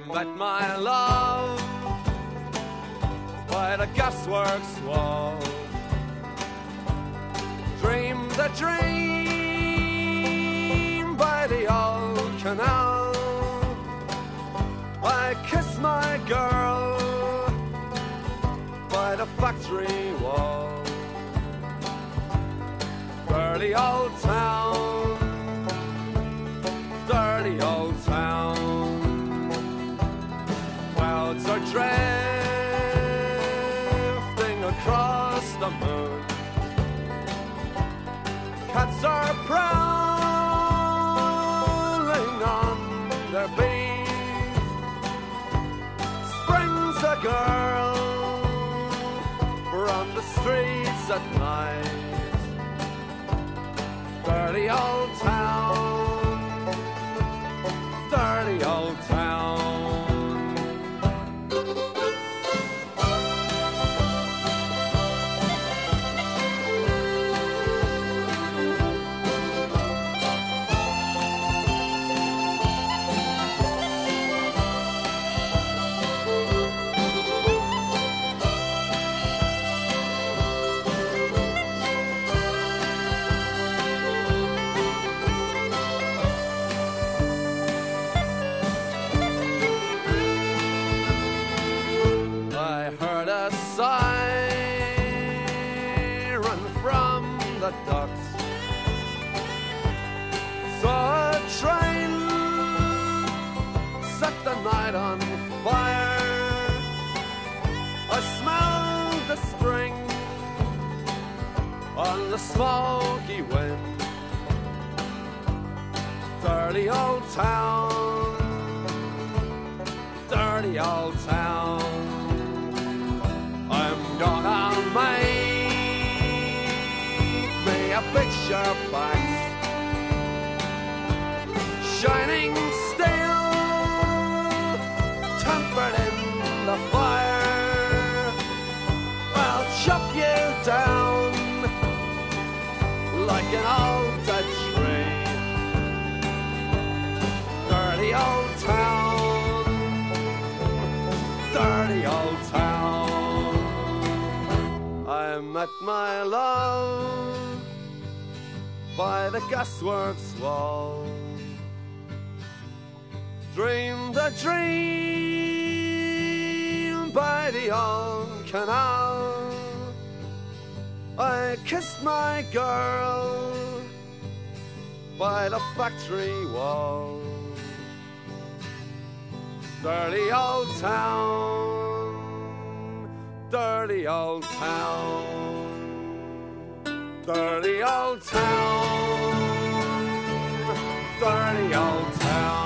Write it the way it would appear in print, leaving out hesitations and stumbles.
met my love by the gasworks wall. Dreamed a dream by the old canal. I kissed my girl by the factory wall. Dirty old town, dirty old town. Clouds are drifting across the moon. Cats are prowling on their beat. Springs a girl from the streets at night. Dirty old town, dirty old town. Siren from the docks. Saw a train set the night on fire. I smelled the string on the smoky wind. Dirty old town, dirty old town. I'm gonna make me a picture box, shining steel, tempered in the fire. I'll chop you down like an old dead tree. Dirty old town, dirty old town. I met my love by the gasworks wall. Dreamed a dream by the old canal. I kissed my girl by the factory wall. Dirty old town, dirty old town, dirty old town, dirty old town.